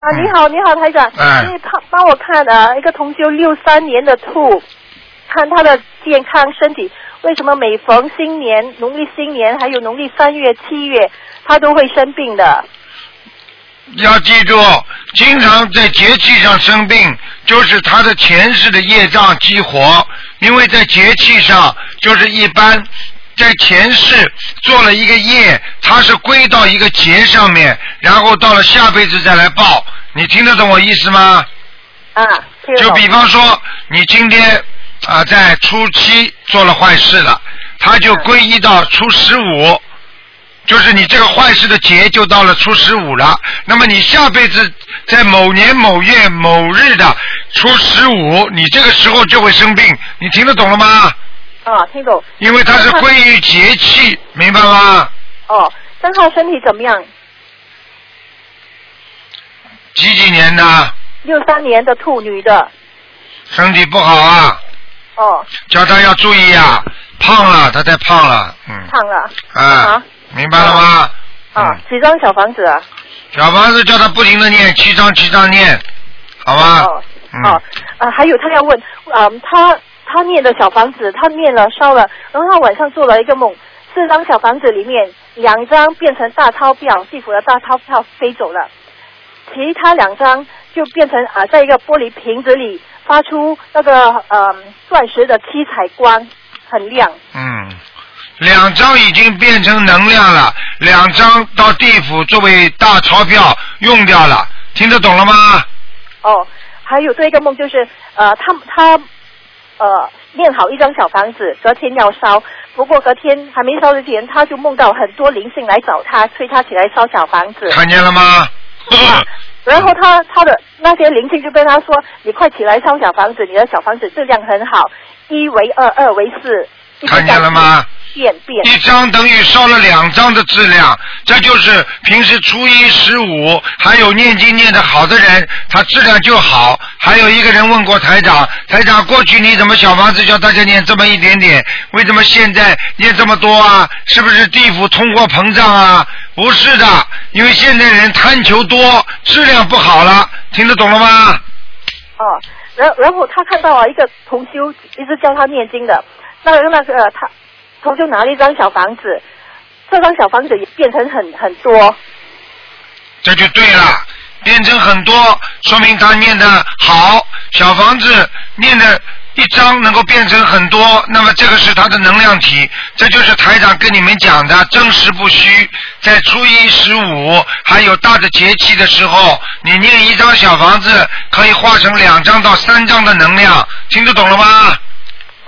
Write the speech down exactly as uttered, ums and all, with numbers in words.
啊，你好，你好，台长， 哎你帮帮我看啊，一个同修六三年的兔，看他的健康身体，为什么每逢新年、农历新年还有农历三月、七月，他都会生病的？ 要记住，经常在节气上生病，就是他的前世的业障激活，因为在节气上，就是一般在前世做了一个业，它是归到一个节上面，然后到了下辈子再来报。你听得懂我意思吗？ 啊， 就比方说，你今天啊在初七做了坏事了，它就归依到初十五。就是你这个坏事的节就到了初十五了，那么你下辈子在某年某月某日的初十五，你这个时候就会生病，你听得懂了吗？ 啊，听懂。 因为它是归于节气，明白吗？ 哦，但他身体怎么样？ 几几年的？ 六三年的兔女的。 身体不好啊。 哦。 叫他要注意啊，胖了，他太胖了，嗯。 胖了。 啊。 啊明白了吗？ 啊，几张小房子啊？ 小房子叫他不停的念，七张七张念，好吧？ 哦， 嗯、 哦，啊，还有他要问，嗯，他他念的小房子，他念了烧了，然后他晚上做了一个梦，四张小房子里面两张变成大钞票，地府的大钞票飞走了，其他两张就变成啊，在一个玻璃瓶子里发出那个嗯钻石的七彩光，很亮。 嗯。两张已经变成能量了，两张到地府作为大钞票用掉了，听得懂了吗？ 哦，还有这一个梦就是呃，他他呃念好一张小房子，隔天要烧，不过隔天还没烧之前，他就梦到很多灵性来找他，催他起来烧小房子。 看见了吗？ 啊、然后他他的那些灵性就跟他说：“你快起来烧小房子，你的小房子质量很好，一为二，二为四。” 看见了吗？ 变变一张等于烧了两张的质量，这就是平时初一十五还有念经念得好的人，他质量就好。还有一个人问过台长，台长过去你怎么小房子叫大家念这么一点点，为什么现在念这么多啊？是不是地府通货膨胀啊？不是的，因为现在人贪求多，质量不好了，听得懂了吗？ 哦，然然后他看到啊一个同修一直教他念经的，那个那个、呃、他。同修拿了一张小房子，这张小房子也变成很很多， 这就对了，变成很多，说明他念得好。小房子念的一张能够变成很多，那么这个是他的能量体，这就是台长跟你们讲的真实不虚。在初一十五还有大的节气的时候，你念一张小房子可以化成两张到三张的能量，听得懂了吗？